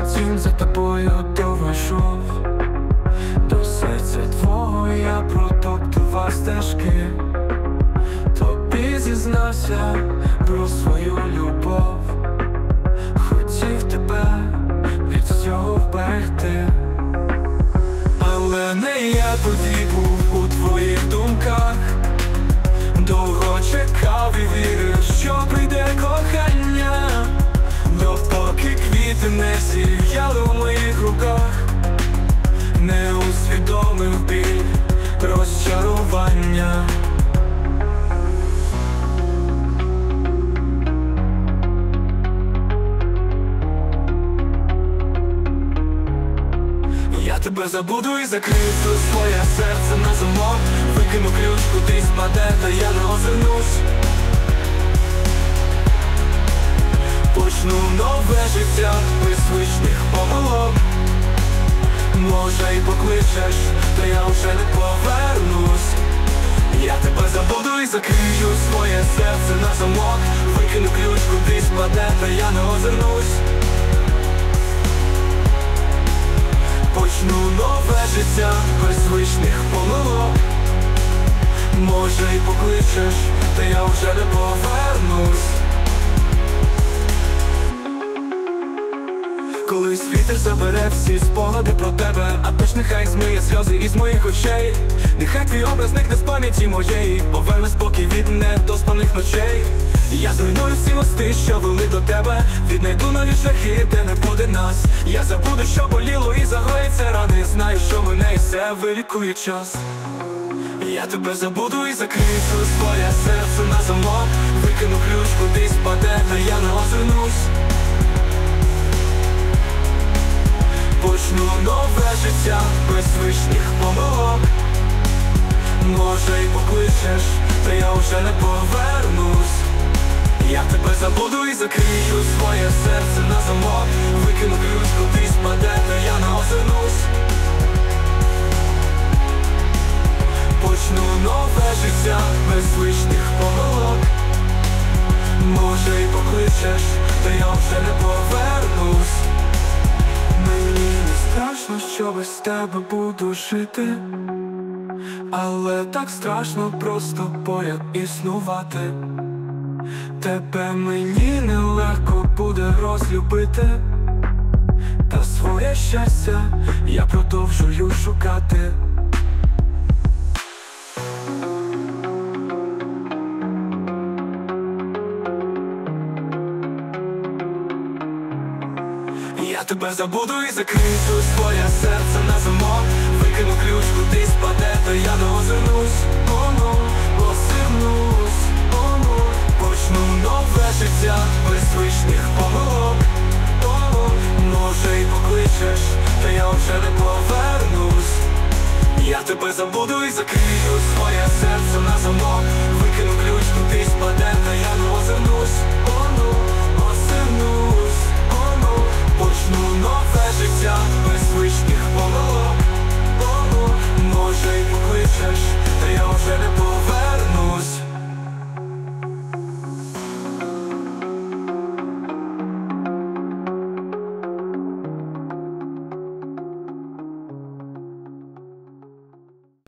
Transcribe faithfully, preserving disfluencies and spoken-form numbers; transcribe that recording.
дім за тобою довго йшов. До серця твого я протоптував стежки. Тобі зізнався про свою любов. Хотів тебе від всього вберегти. Але не я тоді був у твоїх думках. Довго чекав і вірив, що прийде кохання, допоки квіти не зів'яли в моїх руках. Не усвідомив біль розчарування. Я тебе забуду і закрию своє серце на замок. Викину ключ, кудись паде, та я не озирнусь. Почну нове життя без звичних помилок. Може й покличеш, та я вже не повернусь. Я тебе забуду і закрию своє серце на замок. Викину ключ, кудись паде, та я не озирнусь. Почну нове життя без звичних помилок. Може й покличеш, та я вже не повернусь. Колись вітер забере всі спогади про тебе, а дощ нехай змиє сльози із моїх очей. Нехай твій образ зникне з пам'яті моєї, поверне спокій від недоспаних ночей. Я зруйную всі мости, що вели до тебе, віднайду нові шляхи, де не буде нас. Я забуду, що боліло і загоїться рани. Знаю, що мене і все вилікує час. Я тебе забуду і закрию своє серце на замок. Викину ключ, кудись паде, та я не озирнусь. Почну нове життя без звичних помилок. Може й покличеш, та я вже не повернусь. Я тебе забуду і закрию своє серце на замок. Викину ключ, кудись паде, та я не озирнусь. Почну нове життя без звичних помилок. Може й покличеш, та я вже не повернусь. Мені не страшно, що без тебе буду жити, але так страшно просто поряд існувати. Тебе мені нелегко буде розлюбити, та своє щастя я продовжую шукати. Я тебе забуду і закрию своє серце на замок. Викину ключ, кудись паде, та я не озирнусь. О-ну, озирнусь, о-ну. Почну нове життя без звичних помилок. О-ну, може й покличеш, та я вже не повернусь. Я тебе забуду і закрию своє серце на замок. Викину ключ, кудись паде, та я не озирнусь. О-ну, озирнусь, о-ну. Почну нове життя без звичних помилок.